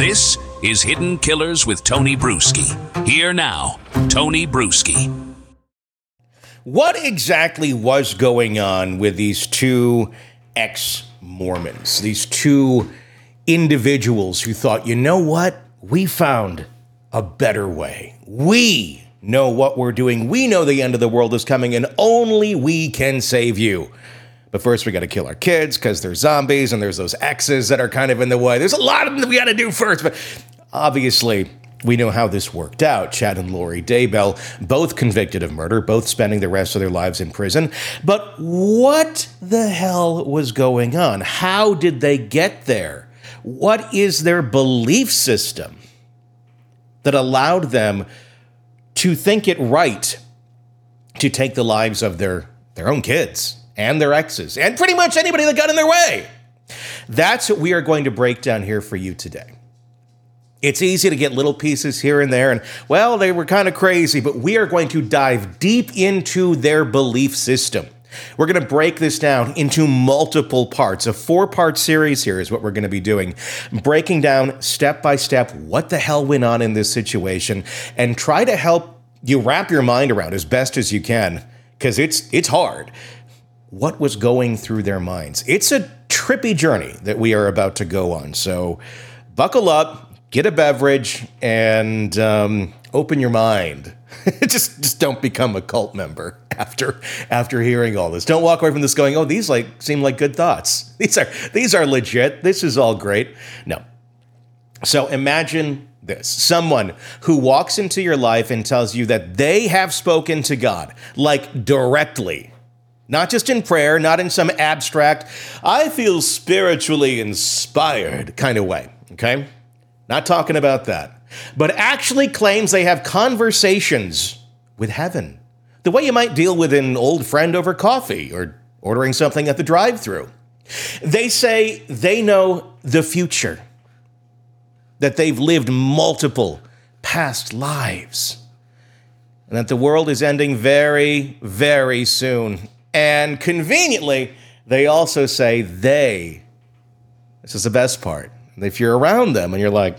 This is Hidden Killers with Tony Bruschi. Here now, Tony Bruschi. What exactly was going on with these two ex-Mormons, these two individuals who thought, you know what? We found a better way. We know what we're doing. We know the end of the world is coming, and only we can save you. But first, we got to kill our kids because they're zombies, and there's those exes that are kind of in the way. There's a lot of them that we got to do first. But obviously, we know how this worked out. Chad and Lori Daybell, both convicted of murder, both spending the rest of their lives in prison. But what the hell was going on? How did they get there? What is their belief system that allowed them to think it right to take the lives of their own kids and their exes and pretty much anybody that got in their way? That's what we are going to break down here for you today. It's easy to get little pieces here and there, and, well, they were kind of crazy, but we are going to dive deep into their belief system. We're going to break this down into multiple parts. A 4-part series here is what we're going to be doing, breaking down step by step what the hell went on in this situation and try to help you wrap your mind around as best as you can, because it's hard, what was going through their minds. It's a trippy journey that we are about to go on, so buckle up. Get a beverage and open your mind. just don't become a cult member after hearing all this. Don't walk away from this going, oh, these seem like good thoughts. These are legit. This is all great. No. So imagine this. Someone who walks into your life and tells you that they have spoken to God, like directly. Not just in prayer, not in some abstract, I feel spiritually inspired kind of way, okay? Not talking about that, but actually claims they have conversations with heaven, the way you might deal with an old friend over coffee or ordering something at the drive-thru. They say they know the future, that they've lived multiple past lives, and that the world is ending very, very soon. And conveniently, they also say this is the best part, if you're around them and you're like,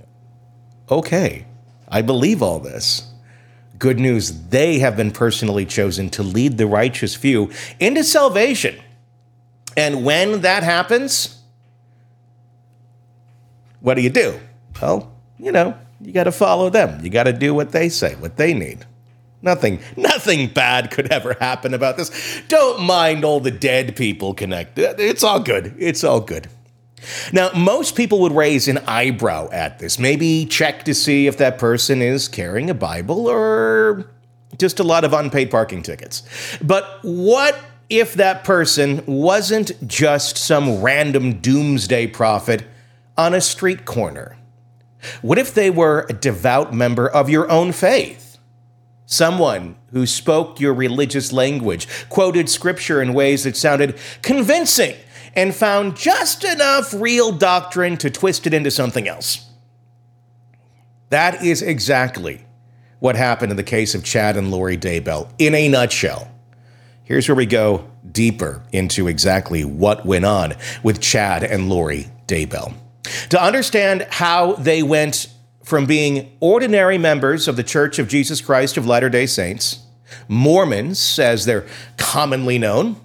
okay, I believe all this. Good news, they have been personally chosen to lead the righteous few into salvation. And when that happens, what do? Well, you got to follow them. You got to do what they say, what they need. Nothing bad could ever happen about this. Don't mind all the dead people connected. It's all good. It's all good. Now, most people would raise an eyebrow at this, maybe check to see if that person is carrying a Bible or just a lot of unpaid parking tickets. But what if that person wasn't just some random doomsday prophet on a street corner? What if they were a devout member of your own faith? Someone who spoke your religious language, quoted scripture in ways that sounded convincing, and found just enough real doctrine to twist it into something else. That is exactly what happened in the case of Chad and Lori Daybell, in a nutshell. Here's where we go deeper into exactly what went on with Chad and Lori Daybell. To understand how they went from being ordinary members of the Church of Jesus Christ of Latter-day Saints, Mormons, as they're commonly known,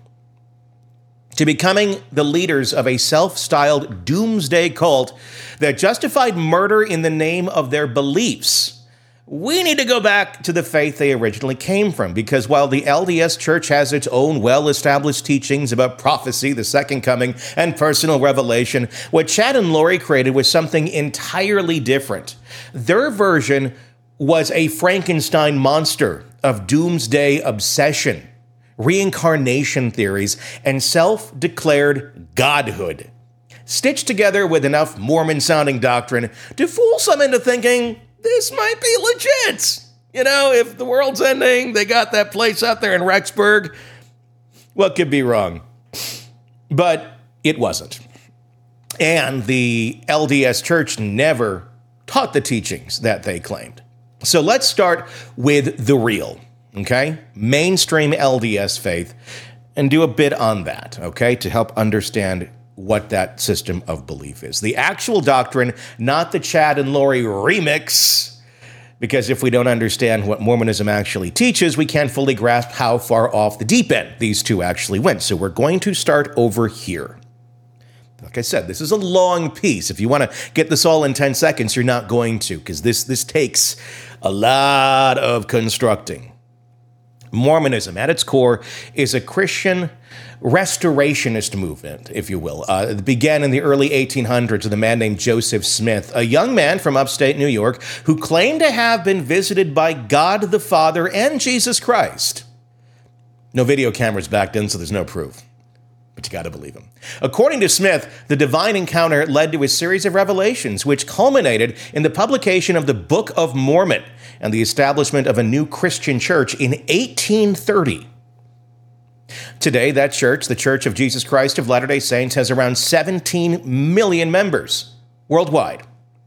to becoming the leaders of a self-styled doomsday cult that justified murder in the name of their beliefs, we need to go back to the faith they originally came from, because while the LDS Church has its own well-established teachings about prophecy, the second coming, and personal revelation, what Chad and Lori created was something entirely different. Their version was a Frankenstein monster of doomsday obsession, reincarnation theories, and self-declared godhood, stitched together with enough Mormon-sounding doctrine to fool some into thinking this might be legit. If the world's ending, they got that place out there in Rexburg. What could be wrong? But it wasn't. And the LDS Church never taught the teachings that they claimed. So let's start with the real, okay? Mainstream LDS faith, and do a bit on that, okay? To help understand what that system of belief is. The actual doctrine, not the Chad and Lori remix, because if we don't understand what Mormonism actually teaches, we can't fully grasp how far off the deep end these two actually went. So we're going to start over here. Like I said, this is a long piece. If you want to get this all in 10 seconds, you're not going to, because this takes a lot of constructing. Mormonism, at its core, is a Christian restorationist movement, if you will. It began in the early 1800s with a man named Joseph Smith, a young man from upstate New York who claimed to have been visited by God the Father and Jesus Christ. No video cameras back then, so there's no proof. But you got to believe him. According to Smith, the divine encounter led to a series of revelations, which culminated in the publication of the Book of Mormon and the establishment of a new Christian church in 1830. Today, that church, the Church of Jesus Christ of Latter-day Saints, has around 17 million members worldwide.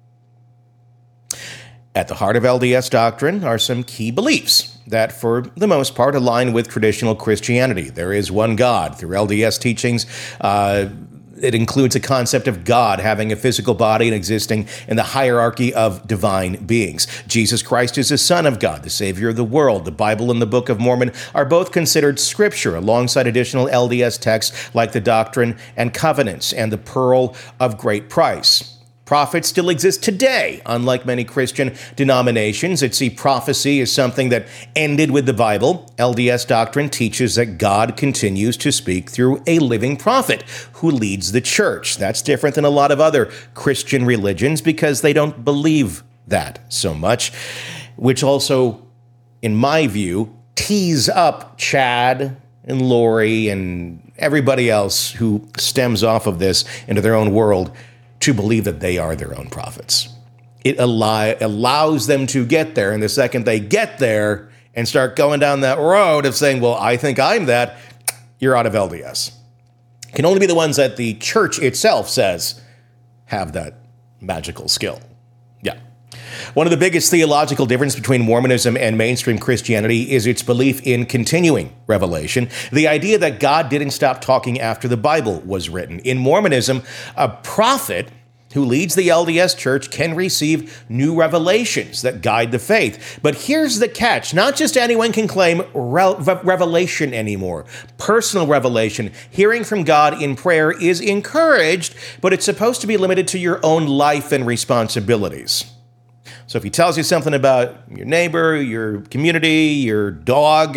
At the heart of LDS doctrine are some key beliefs that, for the most part, align with traditional Christianity. There is one God. Through LDS teachings, it includes a concept of God having a physical body and existing in the hierarchy of divine beings. Jesus Christ is the Son of God, the Savior of the world. The Bible and the Book of Mormon are both considered scripture, alongside additional LDS texts like the Doctrine and Covenants and the Pearl of Great Price. Prophets still exist today, unlike many Christian denominations that see prophecy as something that ended with the Bible. LDS doctrine teaches that God continues to speak through a living prophet who leads the church. That's different than a lot of other Christian religions because they don't believe that so much, which also, in my view, tees up Chad and Lori and everybody else who stems off of this into their own world to believe that they are their own prophets. It allows them to get there, and the second they get there and start going down that road of saying, well, I think I'm that, you're out of LDS. It can only be the ones that the church itself says have that magical skill. Yeah. One of the biggest theological differences between Mormonism and mainstream Christianity is its belief in continuing revelation, the idea that God didn't stop talking after the Bible was written. In Mormonism, a prophet who leads the LDS church can receive new revelations that guide the faith. But here's the catch. Not just anyone can claim revelation anymore. Personal revelation, hearing from God in prayer, is encouraged, but it's supposed to be limited to your own life and responsibilities. So if he tells you something about your neighbor, your community, your dog,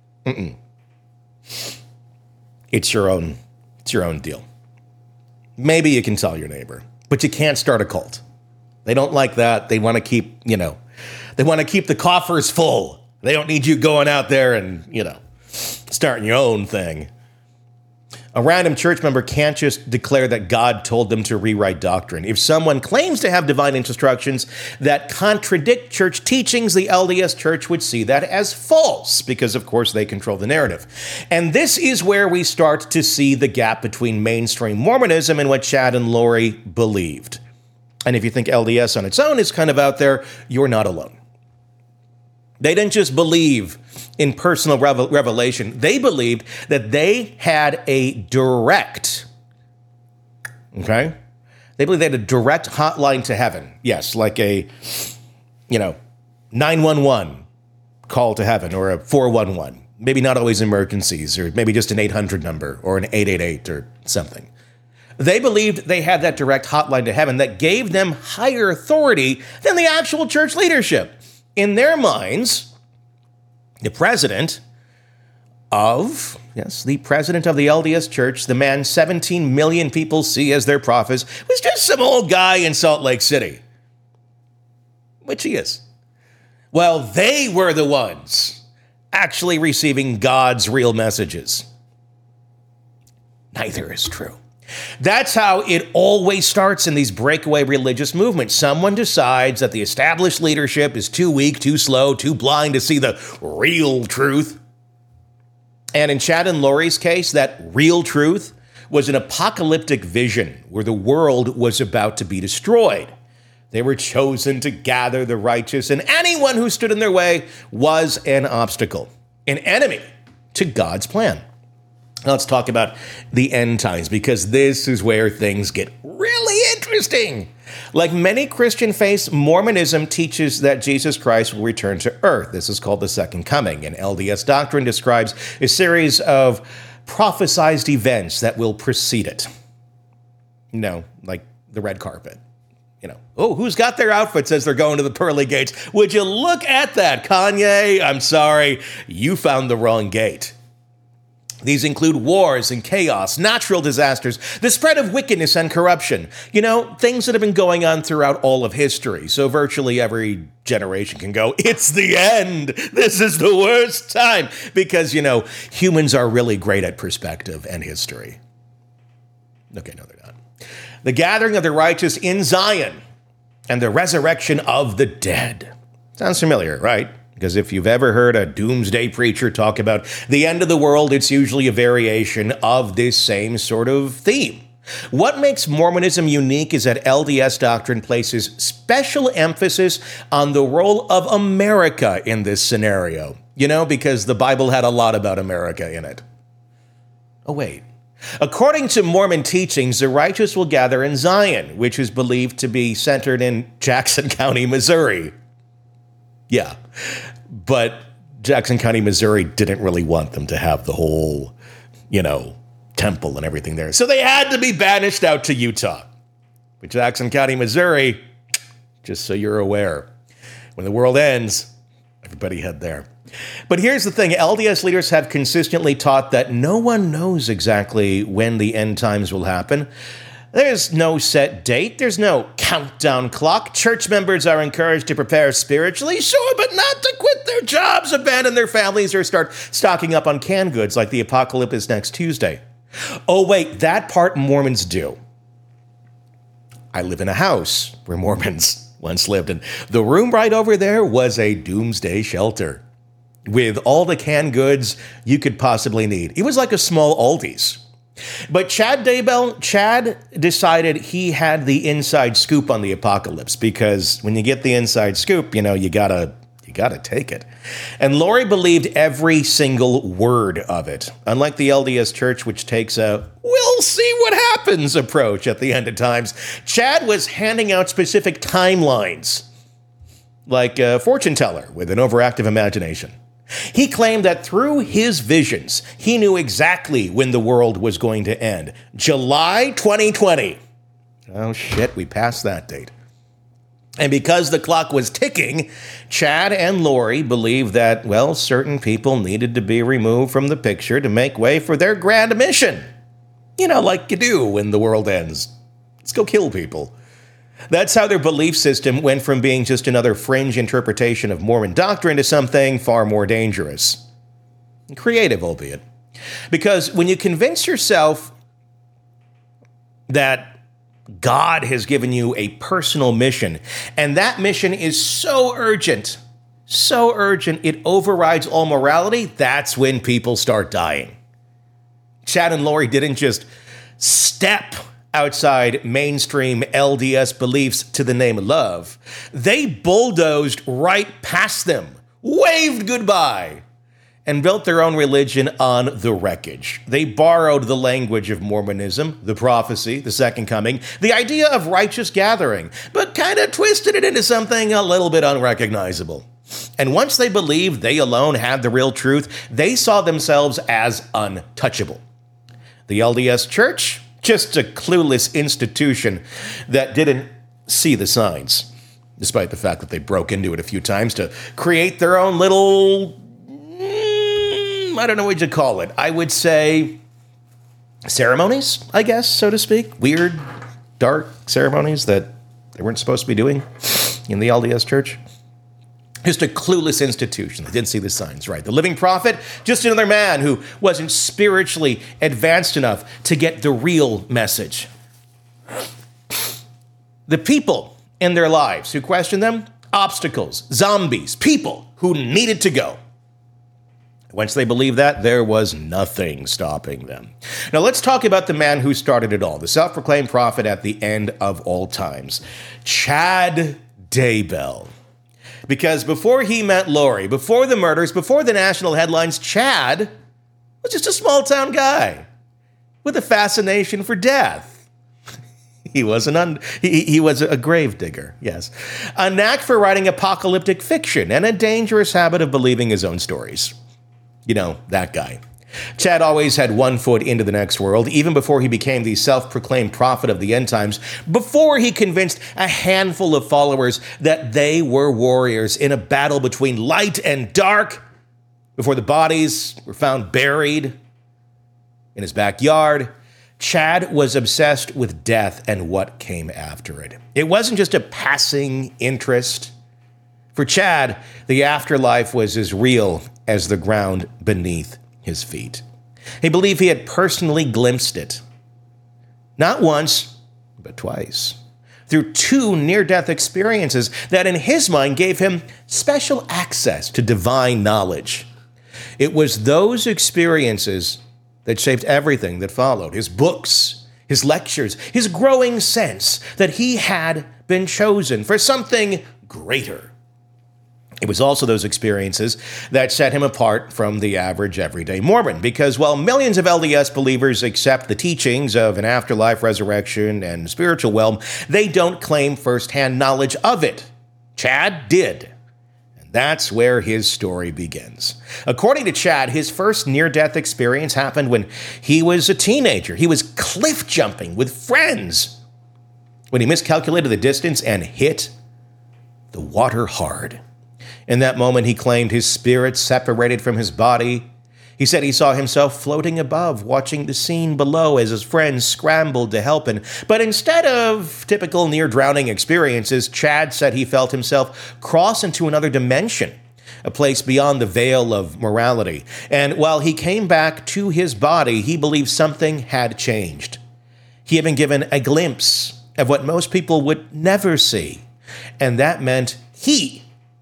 it's your own deal. Maybe you can tell your neighbor, but you can't start a cult. They don't like that. They want to keep, they want to keep the coffers full. They don't need you going out there and, starting your own thing. A random church member can't just declare that God told them to rewrite doctrine. If someone claims to have divine instructions that contradict church teachings, the LDS church would see that as false because, of course, they control the narrative. And this is where we start to see the gap between mainstream Mormonism and what Chad and Lori believed. And if you think LDS on its own is kind of out there, you're not alone. They didn't just believe in personal revelation. They believed that they had a direct, They believed they had a direct hotline to heaven. Yes, like a, 911 call to heaven or a 411. Maybe not always emergencies, or maybe just an 800 number or an 888 or something. They believed they had that direct hotline to heaven that gave them higher authority than the actual church leadership. In their minds, the president of the LDS Church, the man 17 million people see as their prophet, was just some old guy in Salt Lake City. Which he is. Well, they were the ones actually receiving God's real messages. Neither is true. That's how it always starts in these breakaway religious movements. Someone decides that the established leadership is too weak, too slow, too blind to see the real truth. And in Chad and Lori's case, that real truth was an apocalyptic vision where the world was about to be destroyed. They were chosen to gather the righteous, and anyone who stood in their way was an obstacle, an enemy to God's plan. Let's talk about the end times, because this is where things get really interesting. Like many Christian faiths, Mormonism teaches that Jesus Christ will return to earth. This is called the second coming, and LDS doctrine describes a series of prophesized events that will precede it. Like the red carpet. Oh, who's got their outfits as they're going to the pearly gates? Would you look at that, Kanye? I'm sorry, you found the wrong gate. These include wars and chaos, natural disasters, the spread of wickedness and corruption. Things that have been going on throughout all of history. So virtually every generation can go, it's the end. This is the worst time. Because, humans are really great at perspective and history. Okay, no, they're not. The gathering of the righteous in Zion and the resurrection of the dead. Sounds familiar, right? Because if you've ever heard a doomsday preacher talk about the end of the world, it's usually a variation of this same sort of theme. What makes Mormonism unique is that LDS doctrine places special emphasis on the role of America in this scenario. Because the Bible had a lot about America in it. Oh, wait. According to Mormon teachings, the righteous will gather in Zion, which is believed to be centered in Jackson County, Missouri. Yeah, but Jackson County, Missouri didn't really want them to have the whole, temple and everything there. So they had to be banished out to Utah. But Jackson County, Missouri, just so you're aware, when the world ends, everybody head there. But here's the thing. LDS leaders have consistently taught that no one knows exactly when the end times will happen. There's no set date. There's no countdown clock. Church members are encouraged to prepare spiritually, sure, but not to quit their jobs, abandon their families, or start stocking up on canned goods like the apocalypse is next Tuesday. Oh, wait, that part Mormons do. I live in a house where Mormons once lived, and the room right over there was a doomsday shelter with all the canned goods you could possibly need. It was like a small Aldi's. But Chad decided he had the inside scoop on the apocalypse, because when you get the inside scoop, you gotta take it. And Lori believed every single word of it, unlike the LDS Church, which takes a we'll see what happens approach at the end of times. Chad was handing out specific timelines, like a fortune teller with an overactive imagination. He claimed that through his visions, he knew exactly when the world was going to end. July 2020. Oh, shit, we passed that date. And because the clock was ticking, Chad and Lori believed that, certain people needed to be removed from the picture to make way for their grand mission. Like you do when the world ends. Let's go kill people. That's how their belief system went from being just another fringe interpretation of Mormon doctrine to something far more dangerous. Creative, albeit. Because when you convince yourself that God has given you a personal mission, and that mission is so urgent, it overrides all morality, that's when people start dying. Chad and Lori didn't just step outside mainstream LDS beliefs to the name of love. They bulldozed right past them, waved goodbye, and built their own religion on the wreckage. They borrowed the language of Mormonism, the prophecy, the second coming, the idea of righteous gathering, but kind of twisted it into something a little bit unrecognizable. And once they believed they alone had the real truth, they saw themselves as untouchable. The LDS Church? Just a clueless institution that didn't see the signs, despite the fact that they broke into it a few times to create their own little, I don't know what you'd call it. I would say ceremonies, I guess, so to speak. Weird, dark ceremonies that they weren't supposed to be doing in the LDS Church. Just a clueless institution that didn't see the signs, right? The living prophet, just another man who wasn't spiritually advanced enough to get the real message. The people in their lives who questioned them, obstacles, zombies, people who needed to go. Once they believed that, there was nothing stopping them. Now let's talk about the man who started it all, the self-proclaimed prophet at the end of all times, Chad Daybell. Because before he met Lori, before the murders, before the national headlines, Chad was just a small town guy with a fascination for death. He was a grave digger, yes. A knack for writing apocalyptic fiction and a dangerous habit of believing his own stories. You know, that guy. Chad always had one foot into the next world, even before he became the self-proclaimed prophet of the end times, before he convinced a handful of followers that they were warriors in a battle between light and dark, before the bodies were found buried in his backyard. Chad was obsessed with death and what came after it. It wasn't just a passing interest. For Chad, the afterlife was as real as the ground beneath his feet. He believed he had personally glimpsed it. Not once, but twice. Through two near-death experiences that in his mind gave him special access to divine knowledge. It was those experiences that shaped everything that followed. His books, his lectures, his growing sense that he had been chosen for something greater. It was also those experiences that set him apart from the average everyday Mormon, because while millions of LDS believers accept the teachings of an afterlife, resurrection, and spiritual realm, they don't claim firsthand knowledge of it. Chad did. That's where his story begins. According to Chad, his first near-death experience happened when he was a teenager. He was cliff jumping with friends when he miscalculated the distance and hit the water hard. In that moment, he claimed his spirit separated from his body. He said he saw himself floating above, watching the scene below as his friends scrambled to help him. But instead of typical near-drowning experiences, Chad said he felt himself cross into another dimension, a place beyond the veil of morality. And while he came back to his body, he believed something had changed. He had been given a glimpse of what most people would never see. And that meant he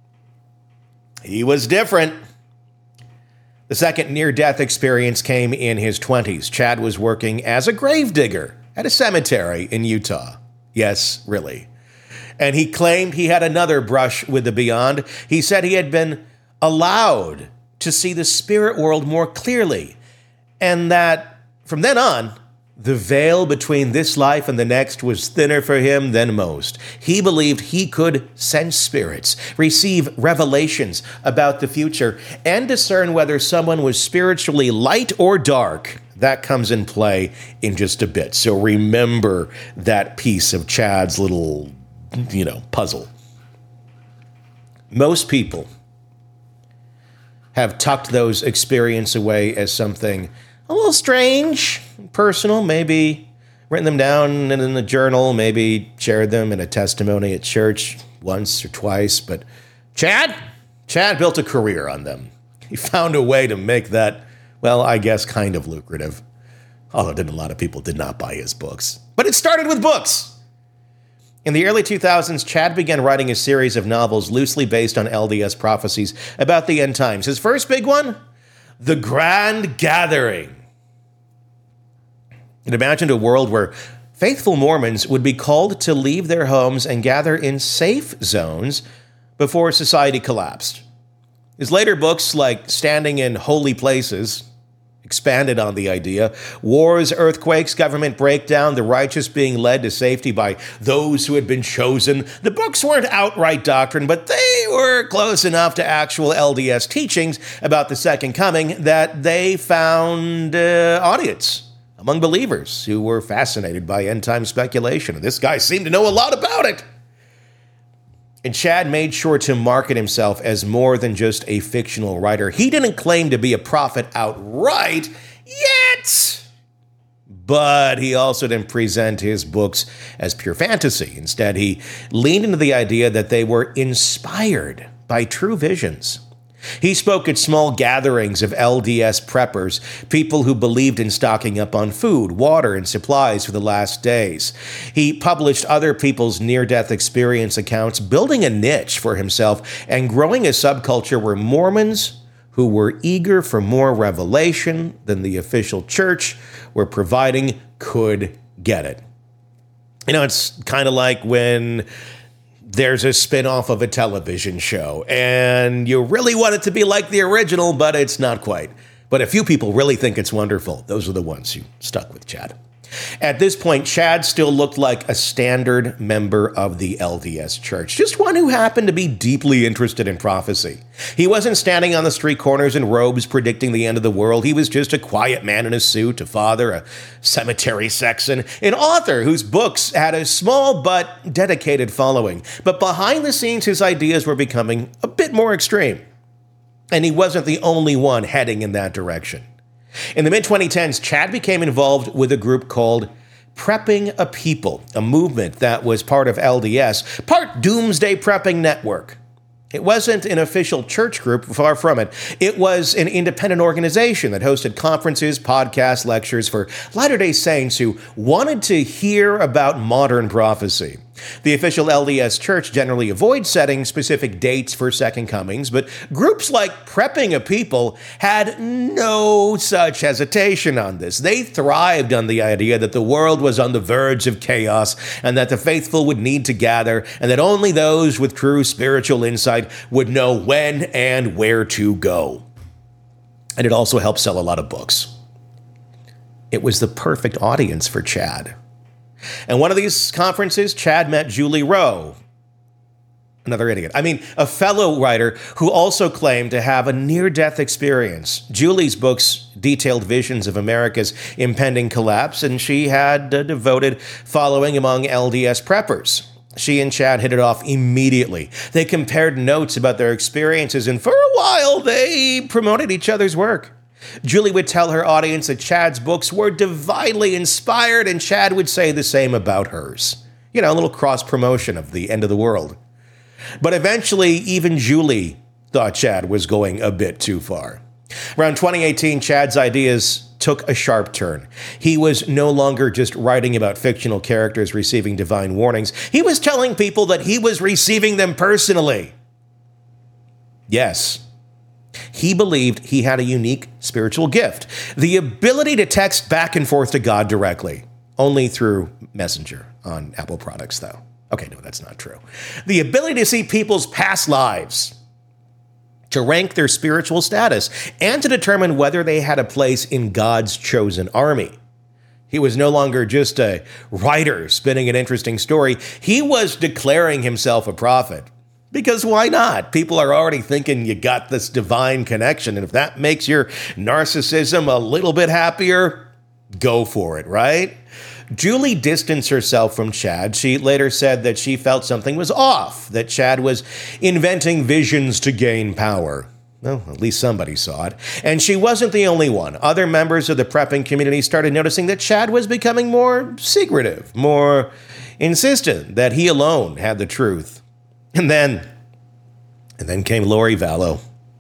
was different. The second near-death experience came in his 20s. Chad was working as a gravedigger at a cemetery in Utah. Yes, really. And he claimed he had another brush with the beyond. He said he had been allowed to see the spirit world more clearly, and that from then on, the veil between this life and the next was thinner for him than most. He believed he could sense spirits, receive revelations about the future, and discern whether someone was spiritually light or dark. That comes in play in just a bit. So remember that piece of Chad's little, puzzle. Most people have tucked those experiences away as something a little strange, personal, maybe written them down in a journal, maybe shared them in a testimony at church once or twice. But Chad built a career on them. He found a way to make that, well, I guess kind of lucrative. Although a lot of people did not buy his books. But it started with books. In the early 2000s, Chad began writing a series of novels loosely based on LDS prophecies about the end times. His first big one? The Grand Gathering. It imagined a world where faithful Mormons would be called to leave their homes and gather in safe zones before society collapsed. His later books, like Standing in Holy Places, expanded on the idea. Wars, earthquakes, government breakdown, the righteous being led to safety by those who had been chosen. The books weren't outright doctrine, but they were close enough to actual LDS teachings about the second coming that they found audience among believers who were fascinated by end-time speculation. This guy seemed to know a lot about it. And Chad made sure to market himself as more than just a fictional writer. He didn't claim to be a prophet outright yet, but he also didn't present his books as pure fantasy. Instead, he leaned into the idea that they were inspired by true visions. He spoke at small gatherings of LDS preppers, people who believed in stocking up on food, water, and supplies for the last days. He published other people's near-death experience accounts, building a niche for himself and growing a subculture where Mormons who were eager for more revelation than the official church were providing could get it. It's kind of like when there's a spin-off of a television show, and you really want it to be like the original, but it's not quite. But a few people really think it's wonderful. Those are the ones who stuck with Chad. At this point, Chad still looked like a standard member of the LDS Church, just one who happened to be deeply interested in prophecy. He wasn't standing on the street corners in robes predicting the end of the world. He was just a quiet man in a suit, a father, a cemetery sexton, an author whose books had a small but dedicated following. But behind the scenes, his ideas were becoming a bit more extreme. And he wasn't the only one heading in that direction. In the mid-2010s, Chad became involved with a group called Prepping a People, a movement that was part of LDS, part Doomsday Prepping Network. It wasn't an official church group, far from it. It was an independent organization that hosted conferences, podcasts, lectures for Latter-day Saints who wanted to hear about modern prophecy. The official LDS Church generally avoids setting specific dates for second comings, but groups like Prepping a People had no such hesitation on this. They thrived on the idea that the world was on the verge of chaos and that the faithful would need to gather and that only those with true spiritual insight would know when and where to go. And it also helped sell a lot of books. It was the perfect audience for Chad. And one of these conferences, Chad met Julie Rowe, another idiot. A fellow writer who also claimed to have a near-death experience. Julie's books detailed visions of America's impending collapse, and she had a devoted following among LDS preppers. She and Chad hit it off immediately. They compared notes about their experiences, and for a while, they promoted each other's work. Julie would tell her audience that Chad's books were divinely inspired, and Chad would say the same about hers. A little cross-promotion of the end of the world. But eventually, even Julie thought Chad was going a bit too far. Around 2018, Chad's ideas took a sharp turn. He was no longer just writing about fictional characters receiving divine warnings. He was telling people that he was receiving them personally. Yes. He believed he had a unique spiritual gift, the ability to text back and forth to God directly, only through Messenger on Apple products, though. Okay, no, that's not true. The ability to see people's past lives, to rank their spiritual status, and to determine whether they had a place in God's chosen army. He was no longer just a writer spinning an interesting story. He was declaring himself a prophet. Because why not? People are already thinking you got this divine connection, and if that makes your narcissism a little bit happier, go for it, right? Julie distanced herself from Chad. She later said that she felt something was off, that Chad was inventing visions to gain power. Well, at least somebody saw it. And she wasn't the only one. Other members of the prepping community started noticing that Chad was becoming more secretive, more insistent that he alone had the truth. And then came Lori Vallow.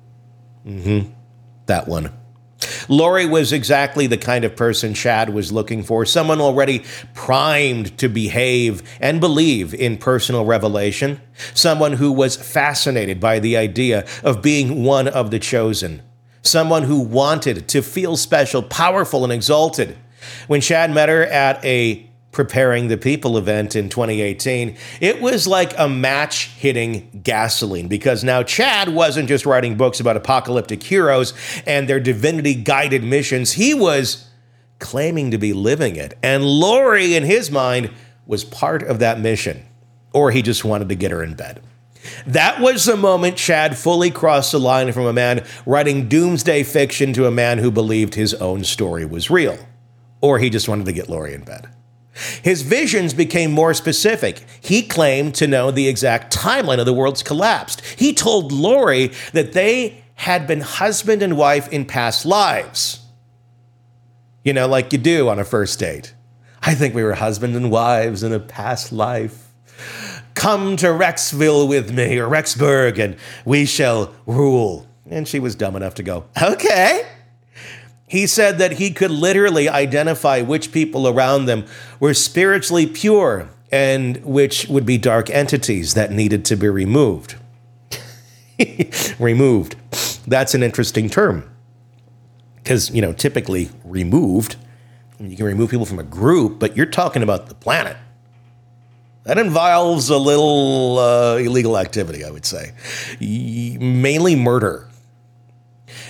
That one. Lori was exactly the kind of person Chad was looking for, someone already primed to behave and believe in personal revelation, someone who was fascinated by the idea of being one of the chosen, someone who wanted to feel special, powerful, and exalted. When Chad met her at a Preparing the People event in 2018, it was like a match hitting gasoline, because now Chad wasn't just writing books about apocalyptic heroes and their divinity-guided missions. He was claiming to be living it. And Lori, in his mind, was part of that mission. Or he just wanted to get her in bed. That was the moment Chad fully crossed the line from a man writing doomsday fiction to a man who believed his own story was real. Or he just wanted to get Lori in bed. His visions became more specific. He claimed to know the exact timeline of the world's collapse. He told Lori that they had been husband and wife in past lives. Like you do on a first date. I think we were husband and wives in a past life. Come to Rexville with me, or Rexburg, and we shall rule. And she was dumb enough to go, okay. He said that he could literally identify which people around them were spiritually pure and which would be dark entities that needed to be removed. Removed. That's an interesting term. Because, typically removed, you can remove people from a group, but you're talking about the planet. That involves a little illegal activity, I would say. Mainly murder.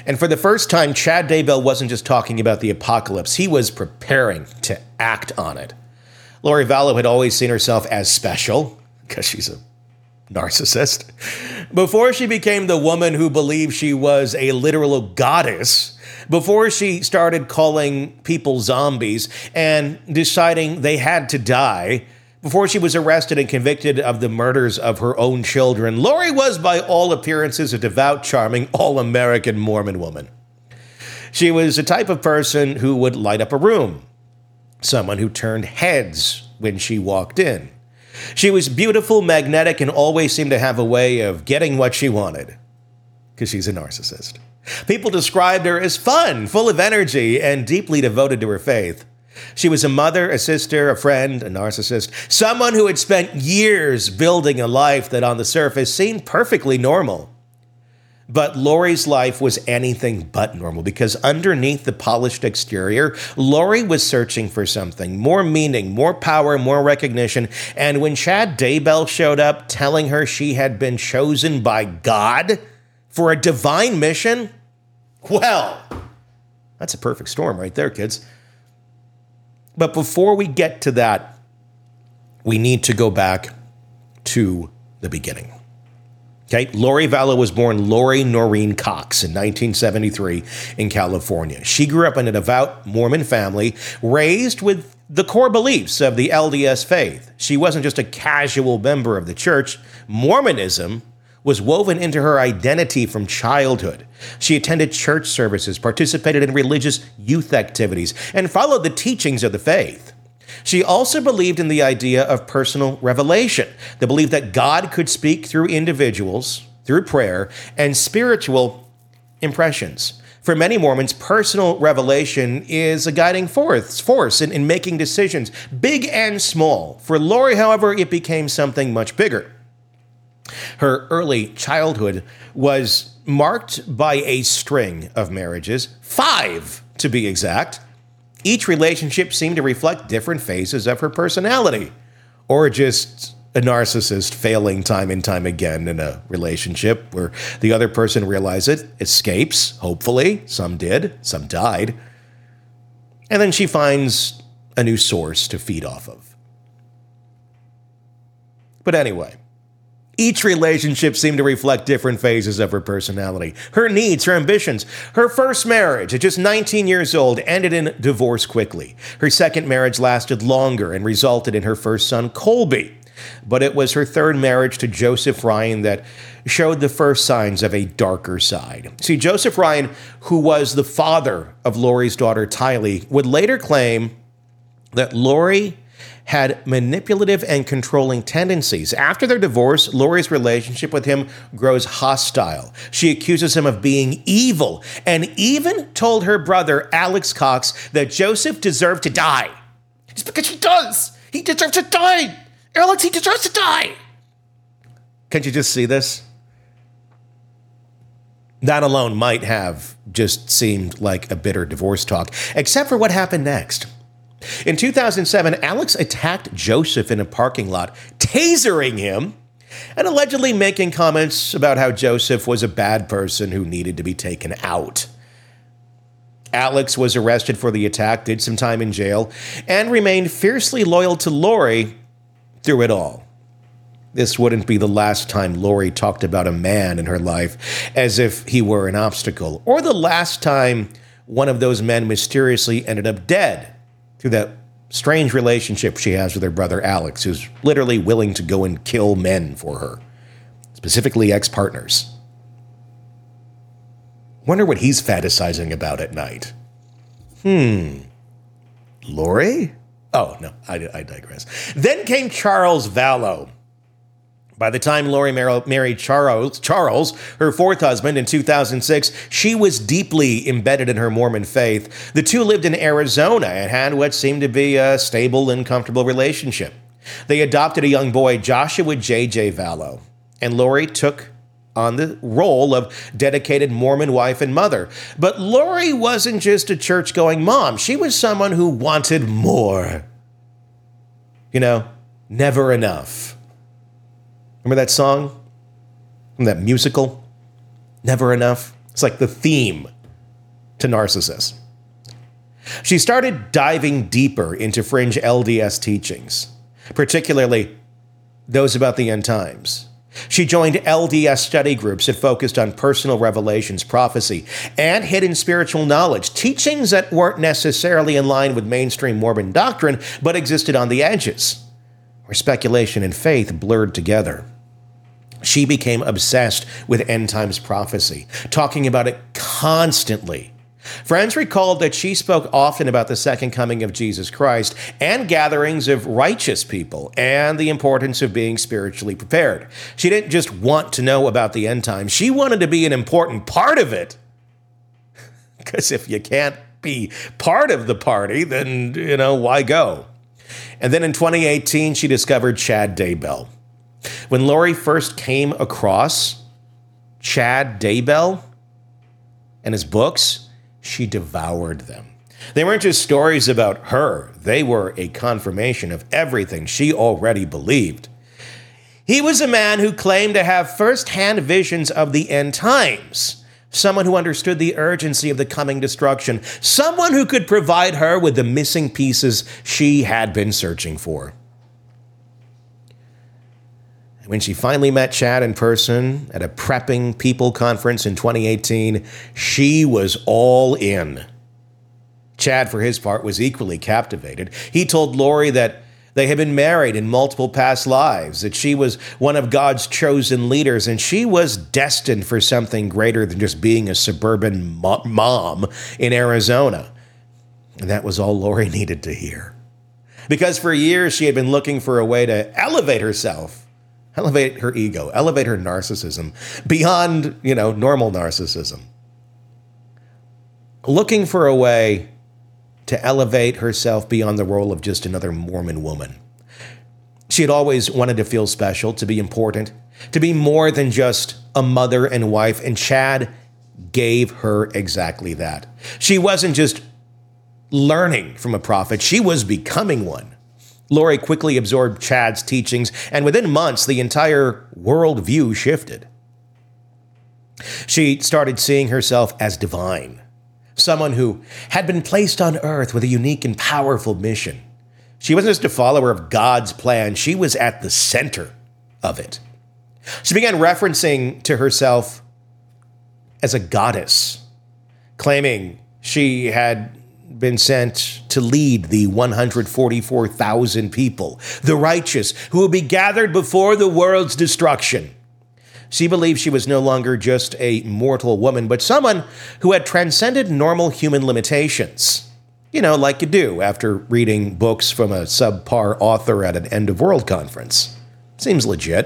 And for the first time, Chad Daybell wasn't just talking about the apocalypse. He was preparing to act on it. Lori Vallow had always seen herself as special, because she's a narcissist, before she became the woman who believed she was a literal goddess, before she started calling people zombies and deciding they had to die, before she was arrested and convicted of the murders of her own children. Lori was, by all appearances, a devout, charming, all-American Mormon woman. She was the type of person who would light up a room, someone who turned heads when she walked in. She was beautiful, magnetic, and always seemed to have a way of getting what she wanted, because she's a narcissist. People described her as fun, full of energy, and deeply devoted to her faith. She was a mother, a sister, a friend, a narcissist, someone who had spent years building a life that on the surface seemed perfectly normal. But Lori's life was anything but normal, because underneath the polished exterior, Lori was searching for something, more meaning, more power, more recognition. And when Chad Daybell showed up telling her she had been chosen by God for a divine mission, well, that's a perfect storm right there, kids. But before we get to that, we need to go back to the beginning. Okay, Lori Vallow was born Lori Noreen Cox in 1973 in California. She grew up in a devout Mormon family, raised with the core beliefs of the LDS faith. She wasn't just a casual member of the church. Mormonism was woven into her identity from childhood. She attended church services, participated in religious youth activities, and followed the teachings of the faith. She also believed in the idea of personal revelation, the belief that God could speak through individuals, through prayer, and spiritual impressions. For many Mormons, personal revelation is a guiding force in making decisions, big and small. For Lori, however, it became something much bigger. Her early childhood was marked by a string of marriages, 5 to be exact. Each relationship seemed to reflect different phases of her personality, or just a narcissist failing time and time again in a relationship where the other person realizes it, escapes, hopefully. Some did, some died. And then she finds a new source to feed off of. But anyway, each relationship seemed to reflect different phases of her personality, her needs, her ambitions. Her first marriage, at just 19 years old, ended in divorce quickly. Her second marriage lasted longer and resulted in her first son, Colby. But it was her third marriage to Joseph Ryan that showed the first signs of a darker side. See, Joseph Ryan, who was the father of Lori's daughter, Tylee, would later claim that Lori had manipulative and controlling tendencies. After their divorce, Lori's relationship with him grows hostile. She accuses him of being evil and even told her brother, Alex Cox, that Joseph deserved to die. It's because he does. He deserves to die. Alex, he deserves to die. Can't you just see this? That alone might have just seemed like a bitter divorce talk, except for what happened next. In 2007, Alex attacked Joseph in a parking lot, tasering him, and allegedly making comments about how Joseph was a bad person who needed to be taken out. Alex was arrested for the attack, did some time in jail, and remained fiercely loyal to Lori through it all. This wouldn't be the last time Lori talked about a man in her life as if he were an obstacle, or the last time one of those men mysteriously ended up dead through that strange relationship she has with her brother Alex, who's literally willing to go and kill men for her, specifically ex-partners. Wonder what he's fantasizing about at night. Lori? Oh, no, I digress. Then came Charles Vallow. By the time Lori married Charles, her fourth husband, in 2006, she was deeply embedded in her Mormon faith. The two lived in Arizona and had what seemed to be a stable and comfortable relationship. They adopted a young boy, Joshua J.J. Vallow, and Lori took on the role of dedicated Mormon wife and mother. But Lori wasn't just a church-going mom. She was someone who wanted more. You know, never enough. Remember that song from that musical, Never Enough? It's like the theme to Narcissus. She started diving deeper into fringe LDS teachings, particularly those about the end times. She joined LDS study groups that focused on personal revelations, prophecy, and hidden spiritual knowledge, teachings that weren't necessarily in line with mainstream Mormon doctrine, but existed on the edges, where speculation and faith blurred together. She became obsessed with end times prophecy, talking about it constantly. Friends recalled that she spoke often about the second coming of Jesus Christ and gatherings of righteous people and the importance of being spiritually prepared. She didn't just want to know about the end times. She wanted to be an important part of it. Because if you can't be part of the party, then, why go? And then in 2018, she discovered Chad Daybell. When Lori first came across Chad Daybell and his books, she devoured them. They weren't just stories about her. They were a confirmation of everything she already believed. He was a man who claimed to have first-hand visions of the end times, someone who understood the urgency of the coming destruction, someone who could provide her with the missing pieces she had been searching for. When she finally met Chad in person at a Prepping People conference in 2018, she was all in. Chad, for his part, was equally captivated. He told Lori that they had been married in multiple past lives, that she was one of God's chosen leaders, and she was destined for something greater than just being a suburban mom in Arizona. And that was all Lori needed to hear. Because for years, she had been looking for a way to elevate herself, elevate her ego, elevate her narcissism beyond, normal narcissism. Looking for a way to elevate herself beyond the role of just another Mormon woman. She had always wanted to feel special, to be important, to be more than just a mother and wife, and Chad gave her exactly that. She wasn't just learning from a prophet, she was becoming one. Lori quickly absorbed Chad's teachings, and within months, the entire worldview shifted. She started seeing herself as divine, someone who had been placed on earth with a unique and powerful mission. She wasn't just a follower of God's plan, she was at the center of it. She began referencing to herself as a goddess, claiming she had been sent to lead the 144,000 people, the righteous, who will be gathered before the world's destruction. She believed she was no longer just a mortal woman, but someone who had transcended normal human limitations. Like you do after reading books from a subpar author at an end-of-world conference. Seems legit.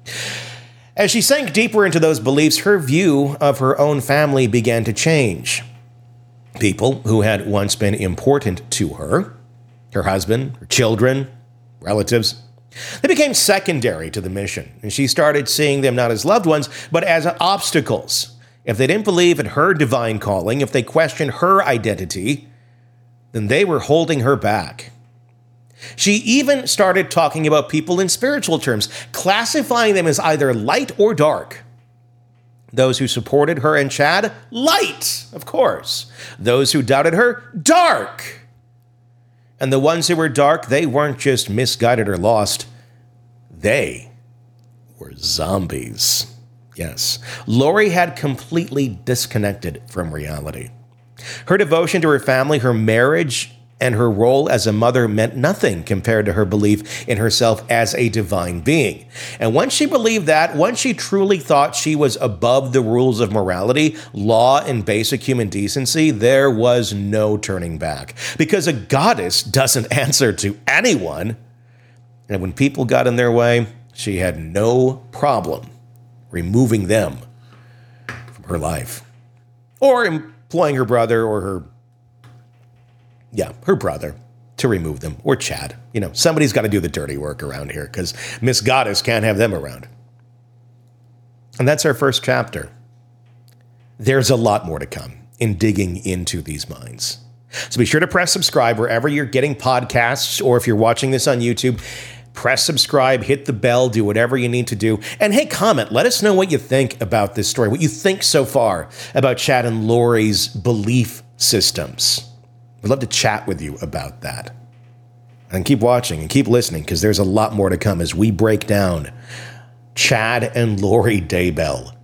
As she sank deeper into those beliefs, her view of her own family began to change. People who had once been important to her husband, her children, relatives, they became secondary to the mission, and she started seeing them not as loved ones, but as obstacles. If they didn't believe in her divine calling, if they questioned her identity, then they were holding her back. She even started talking about people in spiritual terms, classifying them as either light or dark. Those who supported her and Chad, light, of course. Those who doubted her, dark. And the ones who were dark, they weren't just misguided or lost. They were zombies. Yes, Lori had completely disconnected from reality. Her devotion to her family, her marriage, and her role as a mother meant nothing compared to her belief in herself as a divine being. And once she believed that, once she truly thought she was above the rules of morality, law, and basic human decency, there was no turning back. Because a goddess doesn't answer to anyone. And when people got in their way, she had no problem removing them from her life. Or employing her brother or her brother to remove them, or Chad. Somebody's got to do the dirty work around here because Miss Goddess can't have them around. And that's our first chapter. There's a lot more to come in digging into these minds. So be sure to press subscribe wherever you're getting podcasts, or if you're watching this on YouTube, Press subscribe, hit the bell, do whatever you need to do. And hey, comment. Let us know what you think about this story, what you think so far about Chad and Lori's belief systems. We'd love to chat with you about that. And keep watching and keep listening, because there's a lot more to come as we break down Chad and Lori Daybell.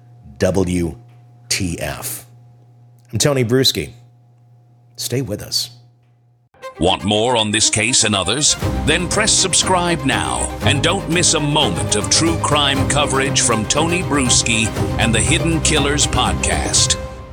WTF. I'm Tony Bruschi. Stay with us. Want more on this case and others? Then press subscribe now and don't miss a moment of true crime coverage from Tony Bruschi and the Hidden Killers podcast.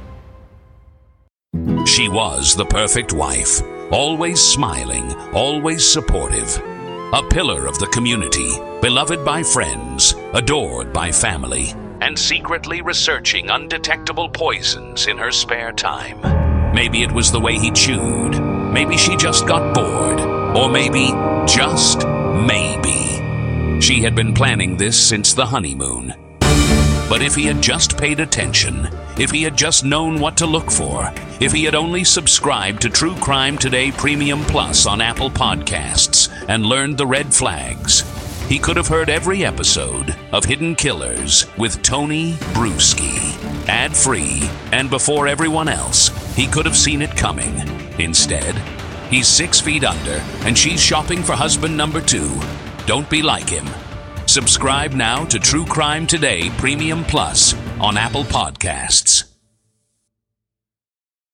She was the perfect wife, always smiling, always supportive. A pillar of the community, beloved by friends, adored by family, and secretly researching undetectable poisons in her spare time. Maybe it was the way he chewed. Maybe she just got bored. Or maybe, just maybe, she had been planning this since the honeymoon. But if he had just paid attention, if he had just known what to look for, if he had only subscribed to True Crime Today Premium Plus on Apple Podcasts and learned the red flags, he could have heard every episode of Hidden Killers with Tony Bruschi. Ad-free, and before everyone else, he could have seen it coming. Instead, he's 6 feet under, and she's shopping for husband number 2. Don't be like him. Subscribe now to True Crime Today Premium Plus on Apple Podcasts.